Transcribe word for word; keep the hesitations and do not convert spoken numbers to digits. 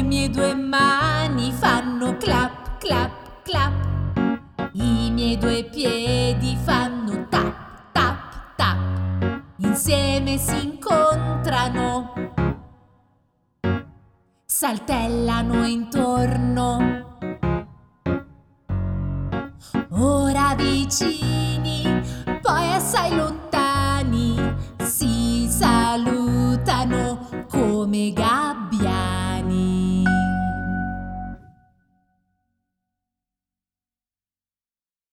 Le mie due mani fanno clap, clap, clap. I miei due piedi fanno tap, tap, tap. Insieme si incontrano, saltellano intorno. Ora vicini, poi assai lontani, si salutano come gatti